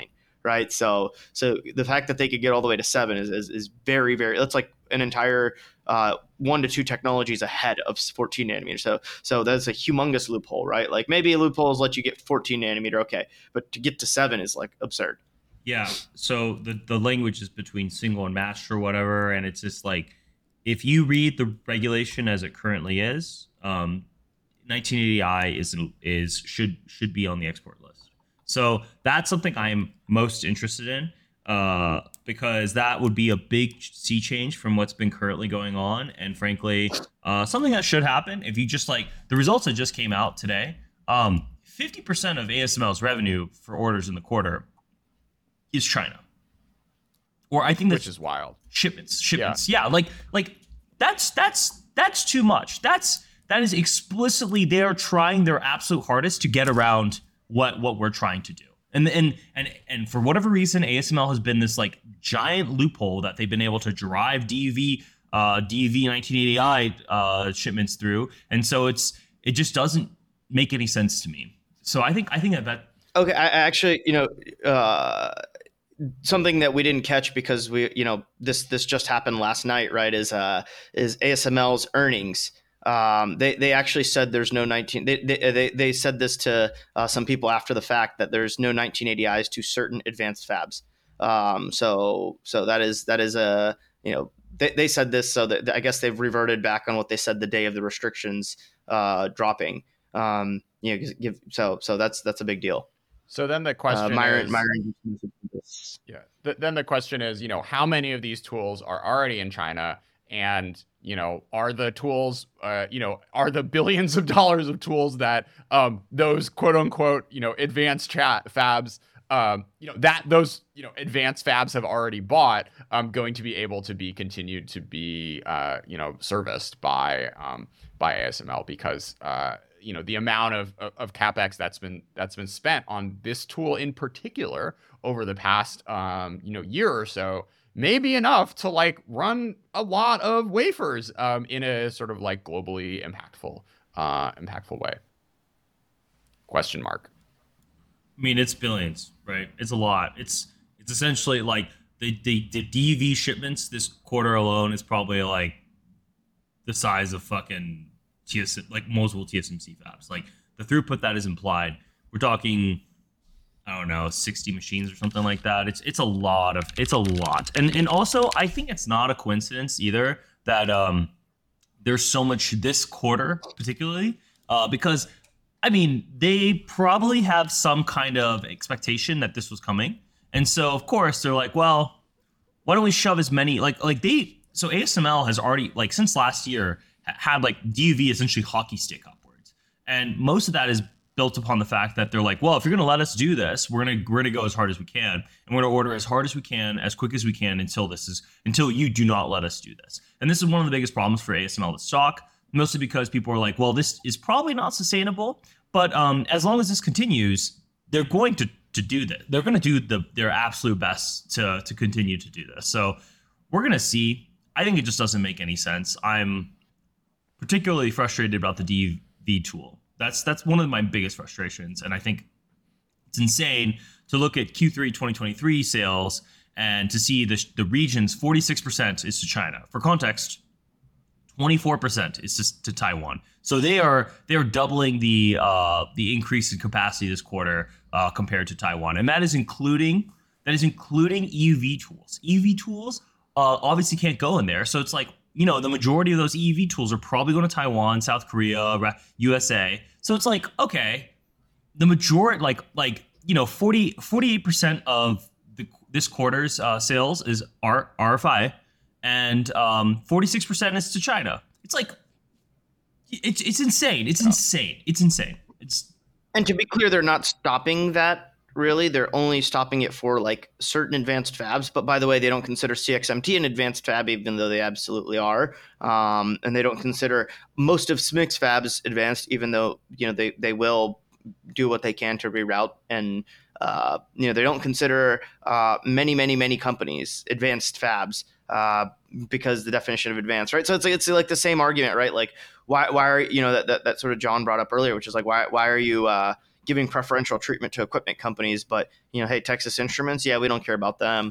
right? So so the fact that they could get all the way to seven is is, is very very. That's like an entire uh, one to two technologies ahead of fourteen nanometer. So so that's a humongous loophole, right? Like maybe a loophole is let you get fourteen nanometer, okay, but to get to seven is like absurd. Yeah. So the the language is between single and master or whatever, and it's just like if you read the regulation as it currently is, um, nineteen eighty i is is should should be on the export list. So that's something I'm most interested in. Uh, because that would be a big sea change from what's been currently going on, and frankly, uh, something that should happen. If you just like the results that just came out today, um, fifty percent of A S M L's revenue for orders in the quarter is China, or I think that's which is wild. Shipments, shipments, yeah. yeah, like like that's that's that's too much. That's that is explicitly they are trying their absolute hardest to get around what what we're trying to do. And and and and for whatever reason, A S M L has been this like giant loophole that they've been able to drive D U V, uh, D U V nineteen eighty i uh, shipments through, and so it's it just doesn't make any sense to me. So I think I think that that okay, I actually you know uh, something that we didn't catch because we you know this this just happened last night, right? Is uh is A S M L's earnings. Um, they they actually said there's no nineteen. They they they said this to uh, some people after the fact that there's no nineteen eighty i's to certain advanced fabs. Um, so so that is that is a you know they, they said this so that I guess they've reverted back on what they said the day of the restrictions uh, dropping. Um, you know, give, so so that's that's a big deal. So then the question uh, Myron, is, Myron, yeah. Th- then the question is, you know, how many of these tools are already in China? And, you know, are the tools, uh, you know, are the billions of dollars of tools that um, those quote unquote, you know, advanced chat fabs, um, you know, that those, you know, advanced fabs have already bought um, going to be able to be continued to be, uh, you know, serviced by um, by A S M L because, uh, you know, the amount of, of, of CapEx that's been that's been spent on this tool in particular over the past, um, you know, year or so. Maybe enough to like run a lot of wafers um, in a sort of like globally impactful, uh, impactful way. Question mark. I mean, it's billions, right? It's a lot. It's it's essentially like the the, the D U V shipments this quarter alone is probably like the size of fucking T S like multiple T S M C fabs. Like the throughput that is implied, we're talking. I don't know, sixty machines or something like that. It's it's a lot of it's a lot. And and also I think it's not a coincidence either that um there's so much this quarter particularly uh because I mean they probably have some kind of expectation that this was coming. And so of course they're like, well, why don't we shove as many like like they so A S M L has already like since last year had like D U V essentially hockey stick upwards. And most of that is built upon the fact that they're like, well, if you're going to let us do this, we're going to we're going to go as hard as we can, and we're going to order as hard as we can, as quick as we can until this is until you do not let us do this. And this is one of the biggest problems for A S M L to stock, mostly because people are like, well, this is probably not sustainable, but um, as long as this continues, they're going to to do that. They're going to do the their absolute best to to continue to do this. So we're going to see. I think it just doesn't make any sense. I'm particularly frustrated about the D U V tool. That's that's one of my biggest frustrations, and I think it's insane to look at Q three twenty twenty-three sales and to see the the regions forty-six percent is to China. For context, twenty-four percent is to, to Taiwan. So they are they are doubling the uh, the increase in capacity this quarter uh, compared to Taiwan, and that is including that is including E U V tools. E U V tools uh, obviously can't go in there, so it's like. You know, the majority of those E U V tools are probably going to Taiwan, South Korea, U S A. So it's like, okay, the majority, like, like you know, forty, forty-eight percent of the, this quarter's uh, sales is R, RFI, and um, forty-six percent is to China. It's like, it's it's insane. It's insane. It's insane. It's and to be clear, they're not stopping that. Really, they're only stopping it for like certain advanced fabs. But by the way, they don't consider C X M T an advanced fab, even though they absolutely are. Um, and they don't consider most of S M I C's fabs advanced, even though you know they they will do what they can to reroute. And uh, you know they don't consider uh, many many many companies advanced fabs uh, because the definition of advanced, right? So it's like, it's like the same argument, right? Like why why are you know that that, that sort of John brought up earlier, which is like why why are you uh, giving preferential treatment to equipment companies. But, you know, hey, Texas Instruments, yeah, we don't care about them.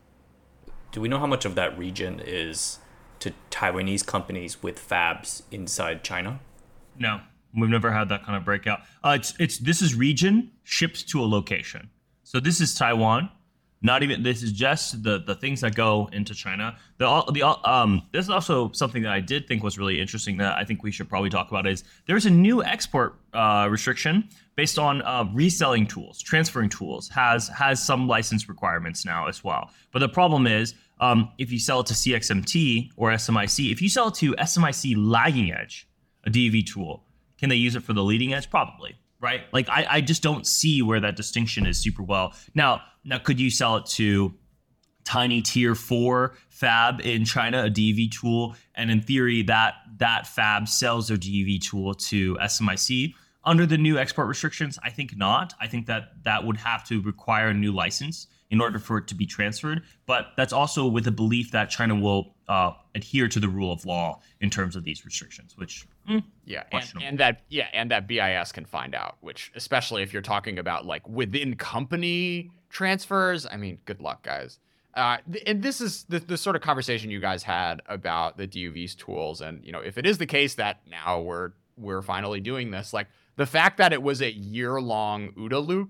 Do we know how much of that region is to Taiwanese companies with fabs inside China? No, we've never had that kind of breakout. Uh, it's it's this is region shipped to a location. So this is Taiwan. Not even this is just the the things that go into China. The the um this is also something that I did think was really interesting that I think we should probably talk about is there's a new export uh, restriction based on uh, reselling tools, transferring tools has has some license requirements now as well. But the problem is um, if you sell it to C X M T or S M I C, if you sell it to S M I C lagging edge, a D E V tool, can they use it for the leading edge? Probably. Right? Like, I, I just don't see where that distinction is super well. Now, now, could you sell it to tiny tier four fab in China, a D E V tool, and in theory, that that fab sells their D E V tool to S M I C under the new export restrictions? I think not. I think that that would have to require a new license in order for it to be transferred. But that's also with the belief that China will uh, adhere to the rule of law in terms of these restrictions, which mm, yeah, and, and that yeah, and that B I S can find out. Which, especially if you're talking about like within company transfers, I mean, good luck, guys. Uh, th- and this is the, the sort of conversation you guys had about the D U V's tools, and you know, if it is the case that now we're we're finally doing this, like the fact that it was a year long OODA loop,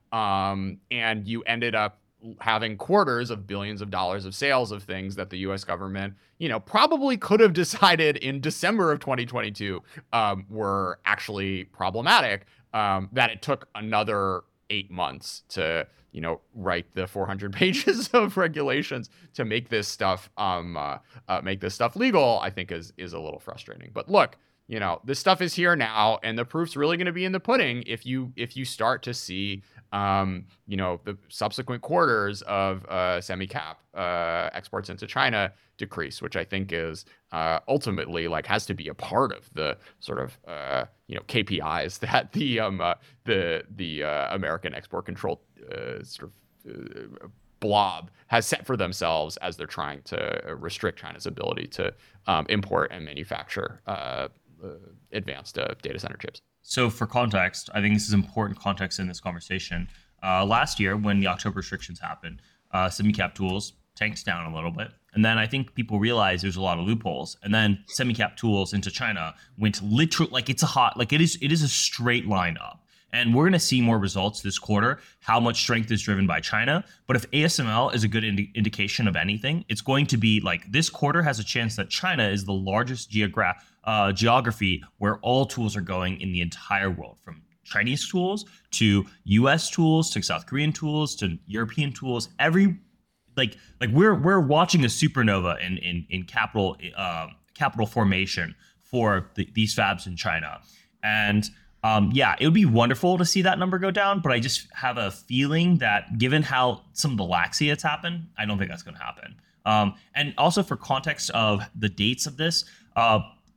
um, and you ended up having quarters of billions of dollars of sales of things that the U S government, you know, probably could have decided in December of twenty twenty-two um, were actually problematic, um, that it took another eight months to, you know, write the four hundred pages of regulations to make this stuff, um, uh, uh, make this stuff legal, I think is, is a little frustrating. But look, you know, this stuff is here now, and the proof's really going to be in the pudding if you if you start to see, um, you know, the subsequent quarters of uh, semi-cap uh, exports into China decrease, which I think is uh, ultimately like has to be a part of the sort of uh, you know K P Is that the um uh, the the uh, American export control uh, sort of uh, blob has set for themselves as they're trying to restrict China's ability to um, import and manufacture Uh, Uh, advanced uh, data center chips. So for context, I think this is important context in this conversation. Uh, last year, when the October restrictions happened, uh, semi-cap tools tanked down a little bit. And then I think people realized there's a lot of loopholes. And then semi-cap tools into China went literally, like it's a hot, like it is, it is a straight line up. And we're going to see more results this quarter, how much strength is driven by China. But if A S M L is a good indi- indication of anything, it's going to be like this quarter has a chance that China is the largest geogra- uh, geography where all tools are going in the entire world, from Chinese tools to U S tools to South Korean tools to European tools. Every like like we're we're watching a supernova in in in capital uh, capital formation for the, these fabs in China. And Um, yeah, it would be wonderful to see that number go down, but I just have a feeling that given how some of the laxity that's happened, I don't think that's going to happen. Um, and also for context of the dates of this, uh,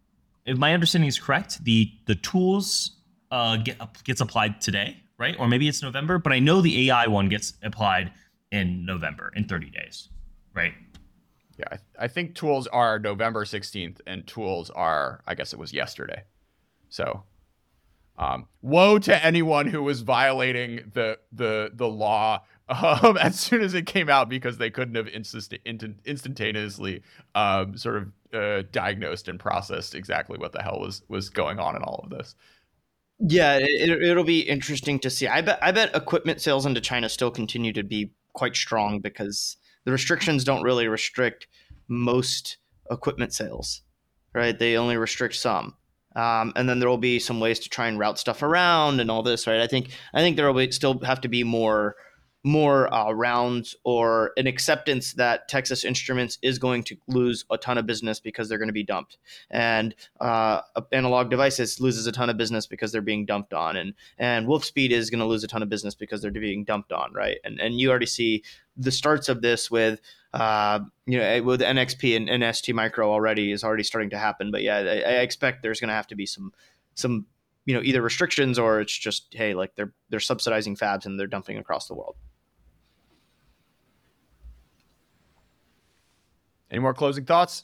if my understanding is correct, the the tools uh, get gets applied today, right? Or maybe it's November, but I know the A I one gets applied in November, in thirty days, right? Yeah, I, th- I think tools are November sixteenth, and tools are, I guess it was yesterday. So. Um, woe to anyone who was violating the the the law um, as soon as it came out because they couldn't have insist- in- instantaneously um, sort of uh, diagnosed and processed exactly what the hell was was going on in all of this. Yeah, it, it'll be interesting to see. I bet I bet equipment sales into China still continue to be quite strong because the restrictions don't really restrict most equipment sales, right? They only restrict some. Um, and then there will be some ways to try and route stuff around and all this, right? I think I think there will be, still have to be more more uh, rounds or an acceptance that Texas Instruments is going to lose a ton of business because they're going to be dumped, and uh, Analog Devices loses a ton of business because they're being dumped on, and and Wolfspeed is going to lose a ton of business because they're being dumped on, right? And and you already see the starts of this with. Uh, you know, with N X P and, and S T Micro already is already starting to happen. But yeah, I, I expect there's going to have to be some, some, you know, either restrictions or it's just, hey, like they're they're subsidizing fabs and they're dumping across the world. Any more closing thoughts?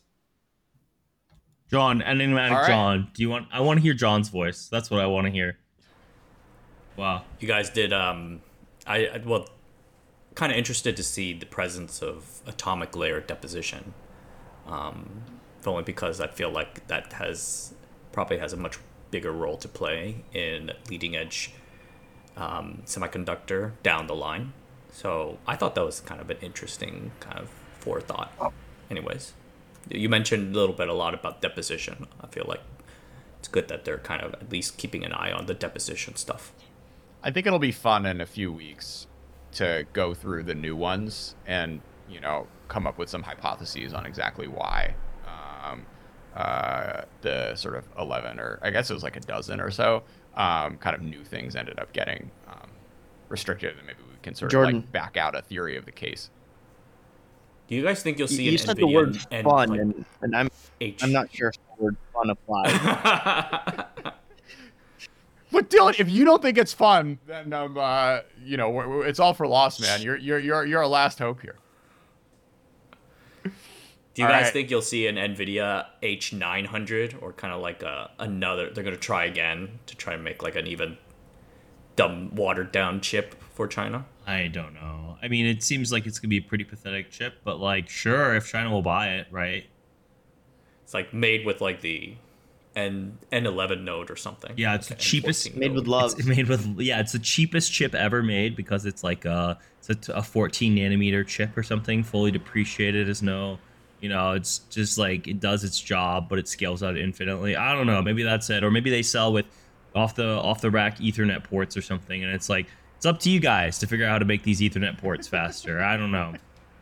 John, enigmatic right. John, do you want? I want to hear John's voice. That's what I want to hear. Wow. You guys did. Um, I I- well, kind of interested to see the presence of atomic layer deposition. Um, only because I feel like that has probably has a much bigger role to play in leading edge um, semiconductor down the line. So I thought that was kind of an interesting kind of forethought. Anyways, you mentioned a little bit a lot about deposition. I feel like it's good that they're kind of at least keeping an eye on the deposition stuff. I think it'll be fun in a few weeks to go through the new ones and, you know, come up with some hypotheses on exactly why um, uh, the sort of eleven, or I guess it was like a dozen or so, um, kind of new things ended up getting um, restricted, and maybe we can sort Jordan. of like back out a theory of the case. Do you guys think you'll see You an said NVIDIA the word and, fun, like, and, and I'm H? I'm not sure if the word fun applies. But Dylan, if you don't think it's fun, then um, uh, you know, w- w- it's all for loss, man. You're you're you're you're our last hope here. Do you All guys right. think you'll see an NVIDIA H nine hundred, or kind of like a, another? They're gonna try again to try and make like an even dumb watered down chip for China. I don't know. I mean, it seems like it's gonna be a pretty pathetic chip, but like, sure, if China will buy it, right? It's like made with like the N N eleven node or something. Yeah, it's Like the a cheapest- N fourteen Made with node. love. It's made with yeah, it's the cheapest chip ever made because it's like a it's a, a fourteen nanometer chip or something, fully depreciated as no, you know, it's just like it does its job, but it scales out infinitely. I don't know, maybe that's it, or maybe they sell with off the off the rack Ethernet ports or something, and it's like it's up to you guys to figure out how to make these Ethernet ports faster. I don't know.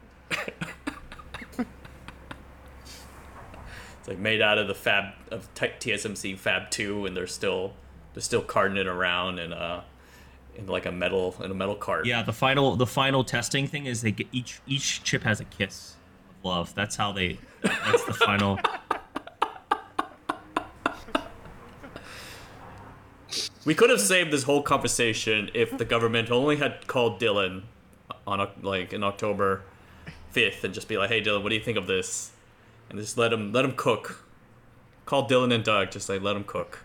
It's like made out of the fab of T S M C Fab two, and they're still they're still carting it around in a in like a metal in a metal cart. Yeah, the final the final testing thing is they get each each chip has a kiss of love. That's how they. That's the final. We could have saved this whole conversation if the government only had called Dylan on Oc- like in October fifth and just be like, "Hey Dylan, what do you think of this?" And just let him let him cook. Call Dylan and Doug, just like let him cook.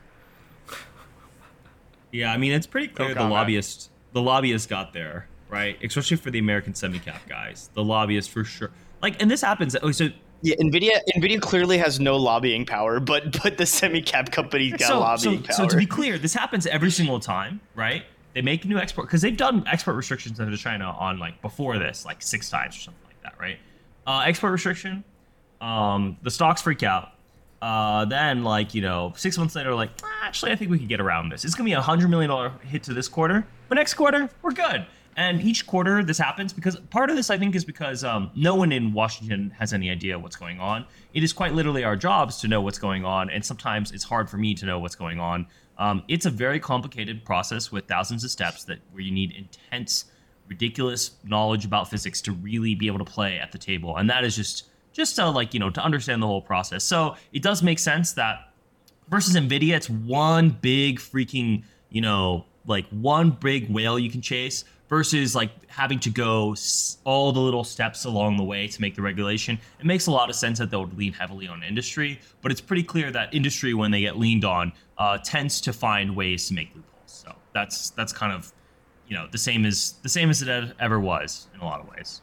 Yeah, I mean it's pretty clear the comment. lobbyists the lobbyists got there, right? Especially for the American semicap guys, the lobbyists for sure. Like, and this happens. Oh, so Yeah, Nvidia Nvidia clearly has no lobbying power, but but the semi-cap company's got so, lobbying so, power. so to be clear, this happens every single time, right? They make new export because they've done export restrictions into China on like before this, like six times or something like that, right? Uh, export restriction, um, the stocks freak out. Uh, then like you know, six months later, like "Ah, actually, I think we could get around this. It's gonna be a hundred million dollar hit to this quarter, but next quarter we're good. And each quarter this happens because part of this I think is because um, no one in Washington has any idea what's going on. It is quite literally our jobs to know what's going on, and sometimes it's hard for me to know what's going on. Um, it's a very complicated process with thousands of steps that where you need intense, ridiculous knowledge about physics to really be able to play at the table, and that is just just to like you know to understand the whole process. So it does make sense that versus Nvidia, it's one big freaking you know like one big whale you can chase. Versus like having to go s- all the little steps along the way to make the regulation. It makes a lot of sense that they would lean heavily on industry, but it's pretty clear that industry, when they get leaned on, uh, tends to find ways to make loopholes. So that's that's kind of, you know, the same as the same as it e- ever was in a lot of ways.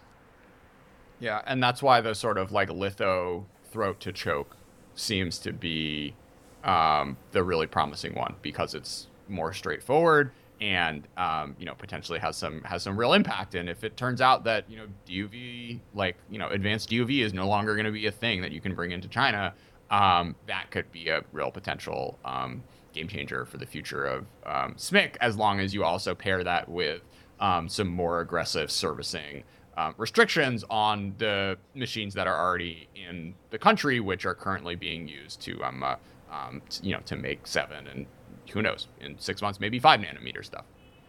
Yeah, and that's why the sort of like litho throat to choke seems to be um, the really promising one because it's more straightforward and um, you know potentially has some has some real impact. And if it turns out that you know D U V like you know advanced D U V is no longer going to be a thing that you can bring into China, um, that could be a real potential um, game changer for the future of um, S M I C, as long as you also pair that with um, some more aggressive servicing um, restrictions on the machines that are already in the country, which are currently being used to um, uh, um, t- you know to make seven and who knows, in six months, maybe five nanometer stuff.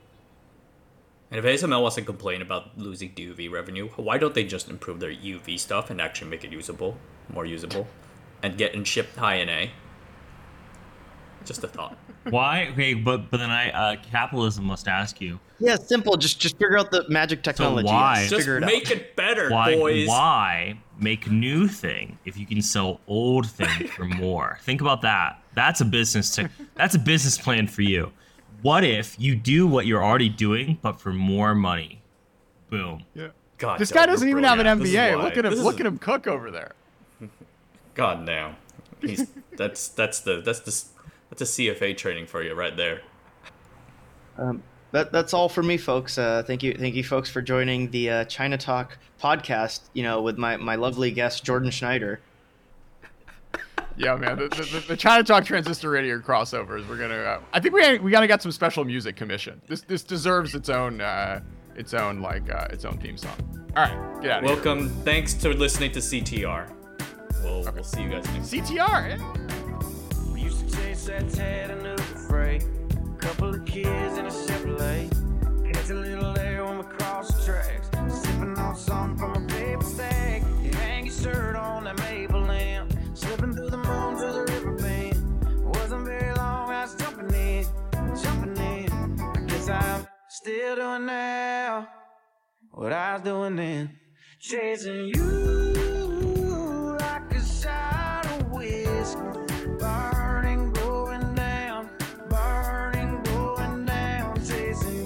And if A S M L wants to complain about losing D U V revenue, why don't they just improve their U V stuff and actually make it usable, more usable, and get and ship high N A? Just a thought. Why? Okay, but but then I uh, capitalism must ask you Yeah, simple. Just just figure out the magic technology. why? and Just figure it make out. it better, why boys. why make new thing if you can sell old thing for more? Think about that. That's a business to, that's a business plan for you. What if you do what you're already doing, but for more money? Boom. Yeah. God, This Doug, guy doesn't you're even have an brilliant. This is M B A. why. Look at him. This is- Look at him cook over there. God damn. He's that's that's the that's the that's a C F A training for you right there. Um, that that's all for me, folks. Uh, thank you, thank you, folks, for joining the uh, China Talk podcast. You know, with my my lovely guest Jordan Schneider. Yeah, man. The, the, the China Talk Transistor Radio crossovers. We're gonna. Uh, I think we we gotta get some special music commission. This this deserves its own uh, its own like uh, its own theme song. All right, get out of Welcome. Thanks for listening to C T R. We'll we'll see you guys next here. time. C T R. Yeah. We used to chase that Chattanooga freight. Couple of kids in a Chevrolet. Catch a little air when we cross the tracks. Sipping on something from a paper stack. You hang your shirt on that maple lamp. Slipping through the moon to the river bend. Wasn't very long, I was jumping in, jumping in. I guess I'm still doing now what I was doing then. Chasing you like a shot of whiskey. Burning, going down, burning, going down. Chasing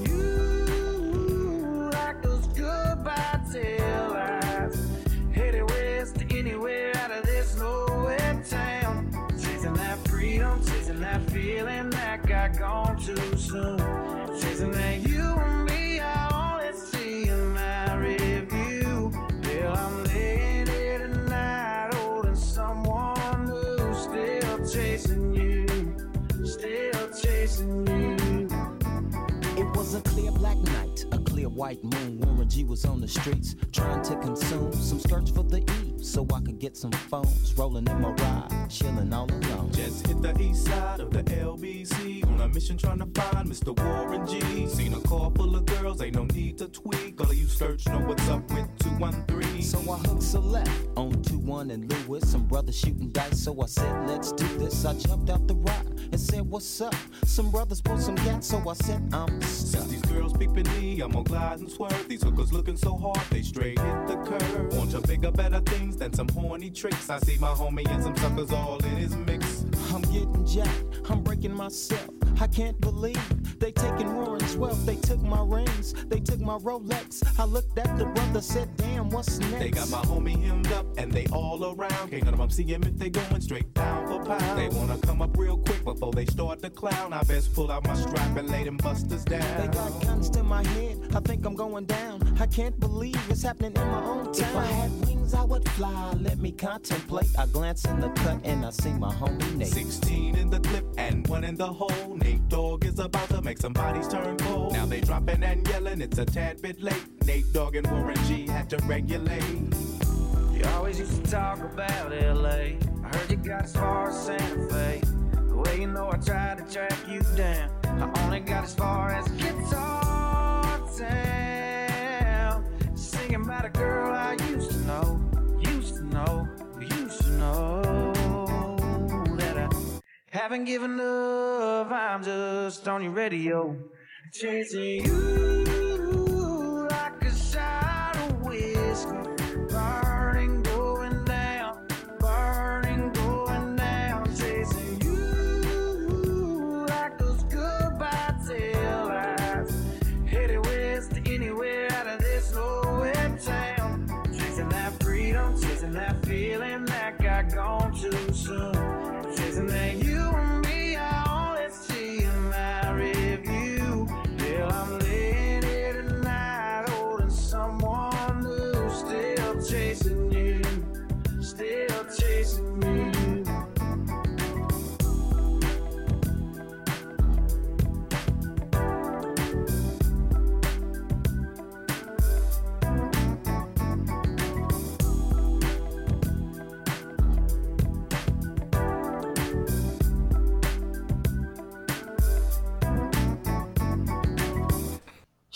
you like those goodbye tail lights. Headed west to anywhere out of this nowhere town. Chasing that freedom, chasing that feeling that got gone too soon. Chasing that you and me, I only see in my review. Well, I'm laying here tonight, holding someone new. Still chasing you, still chasing you. It was a clear black night, a clear white moon. Warren G was on the streets, trying to consume some skirts for the E, so I could get some phones. Rolling in my ride, chilling all alone. Just hit the east side of the L B C on a mission trying to find Mister Warren G. Seen a car full of girls, ain't no need to tweak. All of you search know what's up with two one three. So I hooked select on two one and Lewis. Some brothers shooting dice, so I said, let's do this. I jumped out the ride and said, what's up? Some brothers pulled some gas, so I said, I'm stuck. Since these girls peeping me, I'm gonna glide and swerve. These hookers looking so hard, they straight hit the curve. Want to bigger, better things than some horny tricks. I see my homie and some suckers all in his mix. I'm getting jacked, I'm breaking myself. I can't believe they taking Warren's wealth. They took my rings, they took my Rolex. I looked at the brother, said, damn, what's next? They got my homie hemmed up and they all around. Can't none of them see him if they going straight pound for pound. They wanna come up real quick before they start to clown. I best pull out my strap and lay them busters down. They got guns to my head, I think I'm going down. I can't believe it's happening in my own town. If I had wings, I would fly, let me contemplate. I glance in the cut and I see my homie Nate. sixteen in the clip and one in the hole. Nate Dogg is about to make some bodies turn cold. Now they dropping and yelling, it's a tad bit late. Nate Dogg and Warren G had to regulate. You always used to talk about L A. I heard you got as far as Santa Fe. Well, you know I tried to track you down. I only got as far as Guitar Town. Singing about a girl I used to know, used to know, used to know. That I haven't given up, I'm just on your radio. Chasing you like a shot of whiskey.